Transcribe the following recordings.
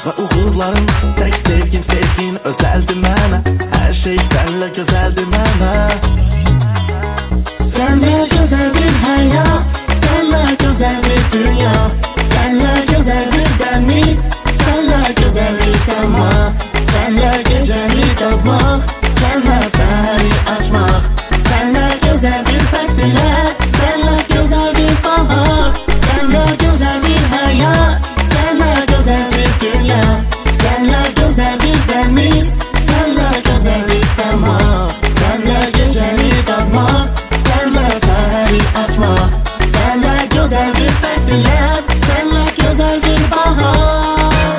ve uğurların. Tek sevgim sevgin özeldi mənə. Her şey senle güzeldi mənə. Senle güzel bir hayat, senle güzel bir dünya, senle güzel bir deniz, senle güzel bir sema, senle geceni tatmak, senle seheri açmak, senle güzel bir festiler, senle güzel bir bahar, senle güzel bir hayat, senle güzel bir dünya, senle güzel bir deniz, senle güzel bir sema, senle geceni tatmak, senle seheri açmak, senle güzel bir festiler, senle güzel bir bahar.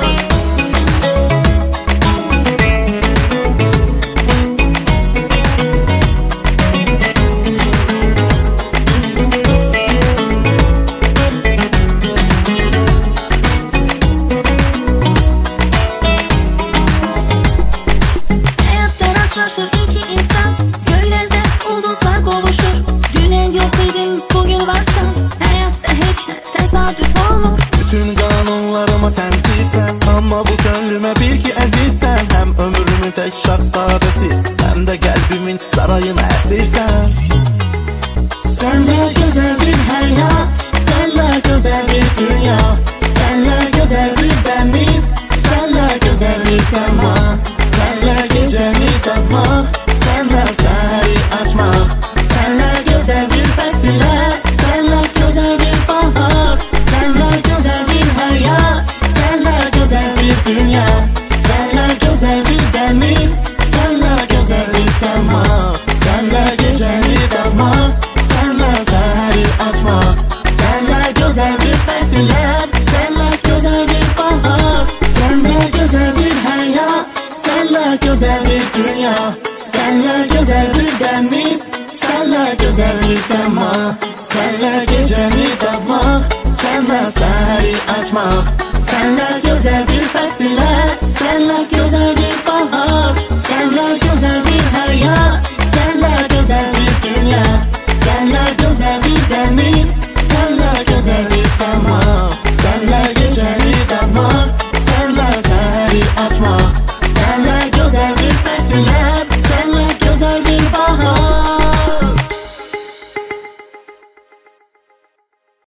Hayatta rastlaşır iki insan, göllerde ulduzlar kavuşur. Dün yok idin, bugün varsan, hayatta hiç ne tesadüf olmur. Bütün kanunlarıma sensizsen, ama bu gönlüme bil ki əzizsən. Hem ömrümün tek şahzadesi, hem de kalbimin sarayına əsirsən. Senle güzel bir hayat, senle güzel bir dünya, senle güzel bir deniz, senle güzel bir sema, senle geceni tatmak, senle seheri açmak, senle güzel bir festiler, senle güzel bir bahar, senle güzel bir hayat, senle güzel bir dünya, senle güzel bir deniz, senle güzel bir sema, senle geceni tatmak, senle seheri açmak, senle güzel bir festiler, senle güzel bir bahar, senle güzel bir hayat, senle güzel bir dünya, senle güzel bir deniz, senle güzel bir sema, senle geceni tatmak, senle seheri açmak, senle güzel bir festiler, senle güzel bir bahar, senle güzel bir hayat, senle güzel bir dünya, senle güzel bir deniz, senle güzel bir sema, senle geceni tatmak, senle seheri açmak,